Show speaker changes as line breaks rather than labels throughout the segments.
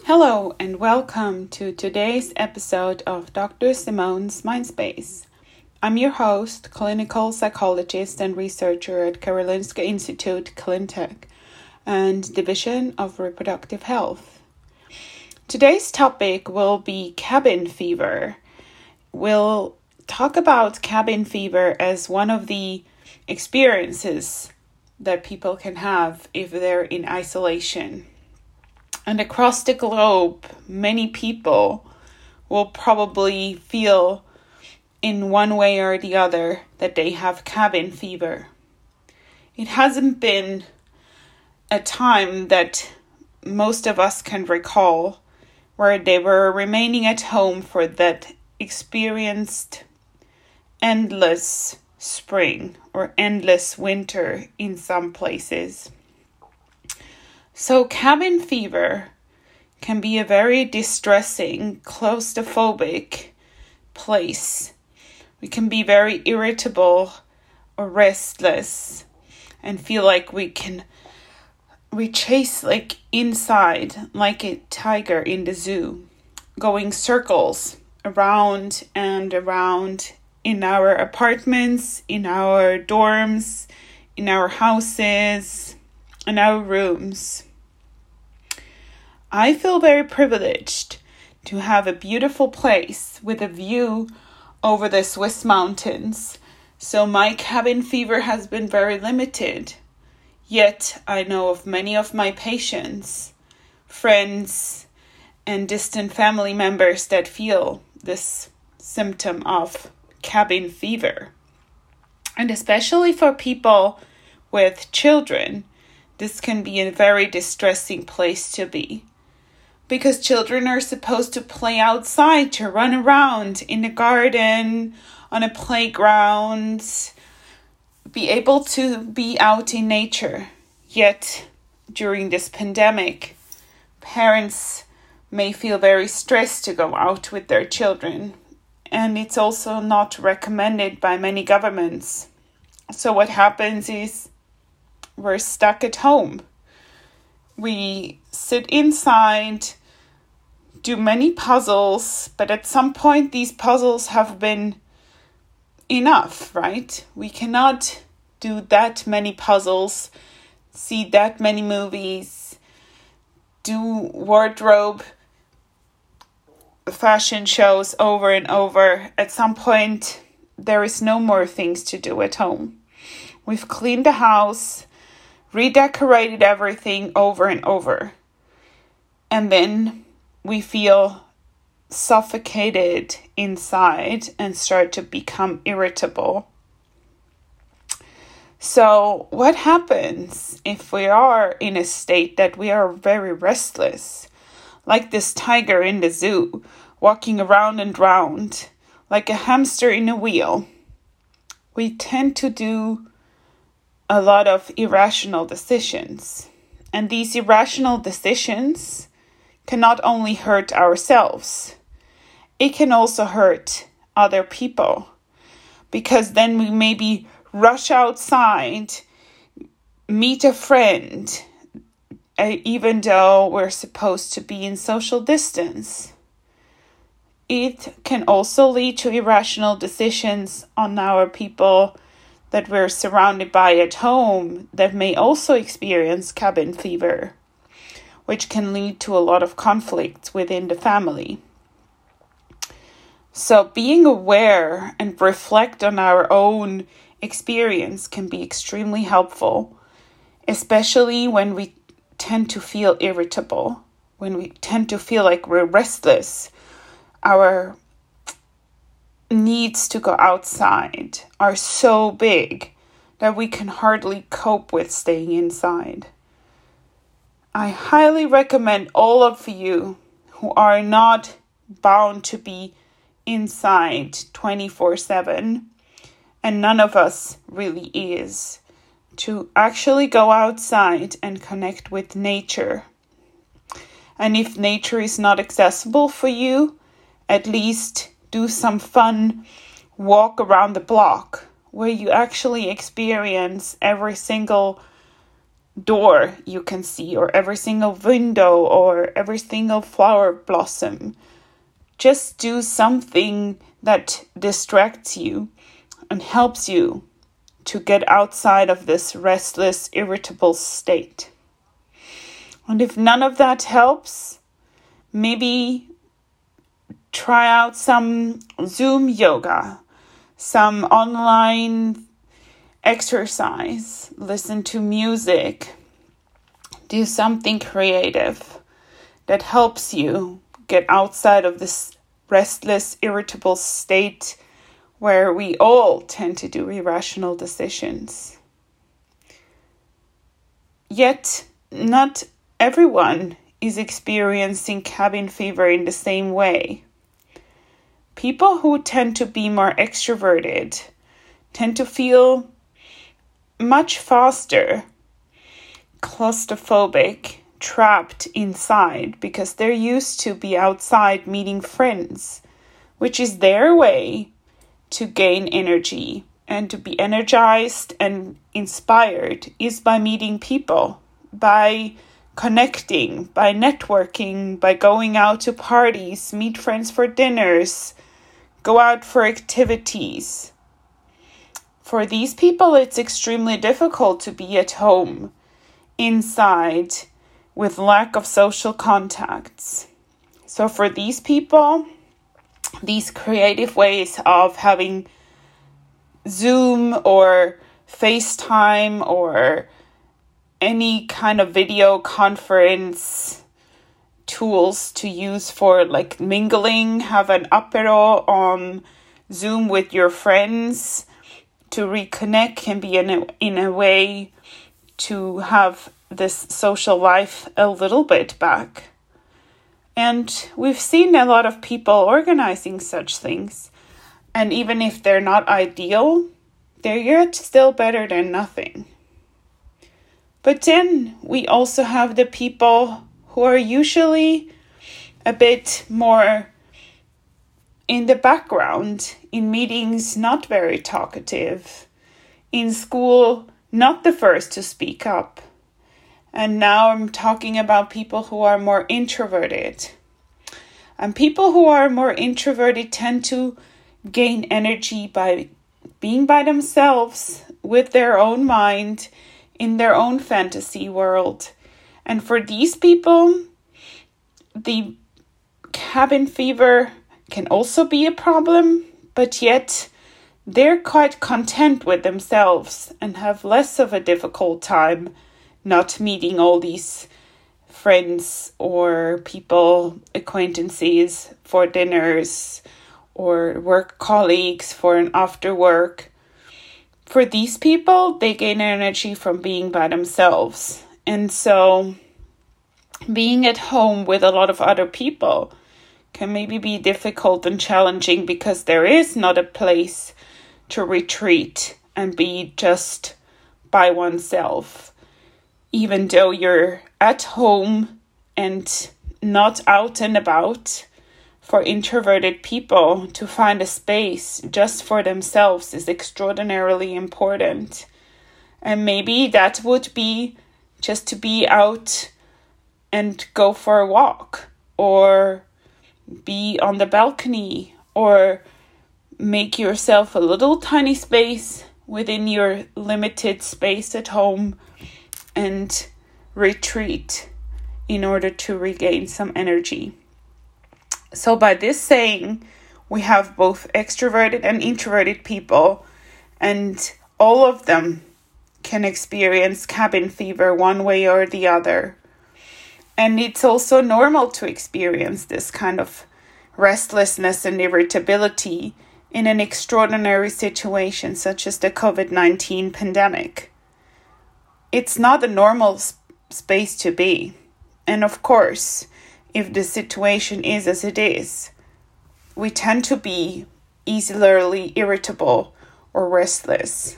Hello and welcome to today's episode of Dr. Simone's Mindspace. I'm your host, clinical psychologist and researcher at Karolinska Institute Clinitech and Division of Reproductive Health. Today's topic will be cabin fever. We'll talk about cabin fever as one of the experiences that people can have if they're in isolation. And across the globe, many people will probably feel in one way or the other that they have cabin fever. It hasn't been a time that most of us can recall where they were remaining at home for that experienced endless spring or endless winter in some places. So cabin fever can be a very distressing, claustrophobic place. We can be very irritable or restless and feel like we chase inside like a tiger in the zoo, going circles around and around in our apartments, in our dorms, in our houses, in our rooms. I feel very privileged to have a beautiful place with a view over the Swiss mountains, so my cabin fever has been very limited. Yet I know of many of my patients, friends, and distant family members that feel this symptom of cabin fever. And especially for people with children, this can be a very distressing place to be. Because children are supposed to play outside, to run around in the garden, on a playground, be able to be out in nature. Yet, during this pandemic, parents may feel very stressed to go out with their children. And it's also not recommended by many governments. So what happens is we're stuck at home. We sit inside, do many puzzles, but at some point these puzzles have been enough, right? We cannot do that many puzzles, see that many movies, do wardrobe fashion shows over and over. At some point, there is no more things to do at home. We've cleaned the house, redecorated everything over and over. And then we feel suffocated inside and start to become irritable. So what happens if we are in a state that we are very restless, like this tiger in the zoo, walking around and round, like a hamster in a wheel? We tend to do a lot of irrational decisions. And these irrational decisions can not only hurt ourselves, it can also hurt other people. Because then we maybe rush outside, meet a friend, even though we're supposed to be in social distance. It can also lead to irrational decisions on our people that we're surrounded by at home that may also experience cabin fever, which can lead to a lot of conflicts within the family. So being aware and reflect on our own experience can be extremely helpful, especially when we tend to feel irritable, when we tend to feel like we're restless. Our needs to go outside are so big that we can hardly cope with staying inside. I highly recommend all of you who are not bound to be inside 24/7, and none of us really is, to actually go outside and connect with nature. And if nature is not accessible for you, at least do some fun walk around the block where you actually experience every single door you can see, or every single window, or every single flower blossom. Just do something that distracts you and helps you to get outside of this restless, irritable state. And if none of that helps, maybe try out some Zoom yoga, some online exercise, listen to music, do something creative that helps you get outside of this restless, irritable state where we all tend to do irrational decisions. Yet, not everyone is experiencing cabin fever in the same way. People who tend to be more extroverted tend to feel much faster claustrophobic, trapped inside, because they're used to be outside meeting friends, which is their way to gain energy and to be energized and inspired, is by meeting people, by connecting, by networking, by going out to parties, meet friends for dinners, go out for activities. For these people, it's extremely difficult to be at home, inside, with lack of social contacts. So for these people, these creative ways of having Zoom or FaceTime or any kind of video conference tools to use for like mingling, have an apéro on Zoom with your friends to reconnect, can be in a way to have this social life a little bit back. And we've seen a lot of people organizing such things. And even if they're not ideal, they're yet still better than nothing. But then we also have the people who are usually a bit more in the background, in meetings not very talkative, in school not the first to speak up. And now I'm talking about people who are more introverted. And people who are more introverted tend to gain energy by being by themselves, with their own mind, in their own fantasy world. And for these people, the cabin fever can also be a problem, but yet they're quite content with themselves and have less of a difficult time not meeting all these friends or people, acquaintances for dinners, or work colleagues for an after work. For these people, they gain energy from being by themselves. And so being at home with a lot of other people can maybe be difficult and challenging, because there is not a place to retreat and be just by oneself. Even though you're at home and not out and about, for introverted people to find a space just for themselves is extraordinarily important. And maybe that would be just to be out and go for a walk, or be on the balcony, or make yourself a little tiny space within your limited space at home and retreat in order to regain some energy. So by this saying, we have both extroverted and introverted people, and all of them can experience cabin fever one way or the other. And it's also normal to experience this kind of restlessness and irritability in an extraordinary situation such as the COVID-19 pandemic. It's not a normal space to be. And of course, if the situation is as it is, we tend to be easily irritable or restless.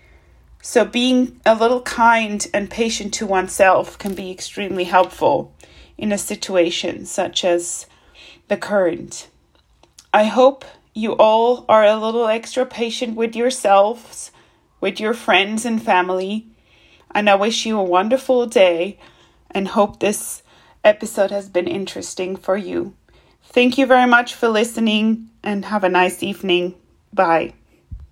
So being a little kind and patient to oneself can be extremely helpful in a situation such as the current. I hope you all are a little extra patient with yourselves, with your friends and family. And I wish you a wonderful day and hope this episode has been interesting for you. Thank you very much for listening and have a nice evening. Bye.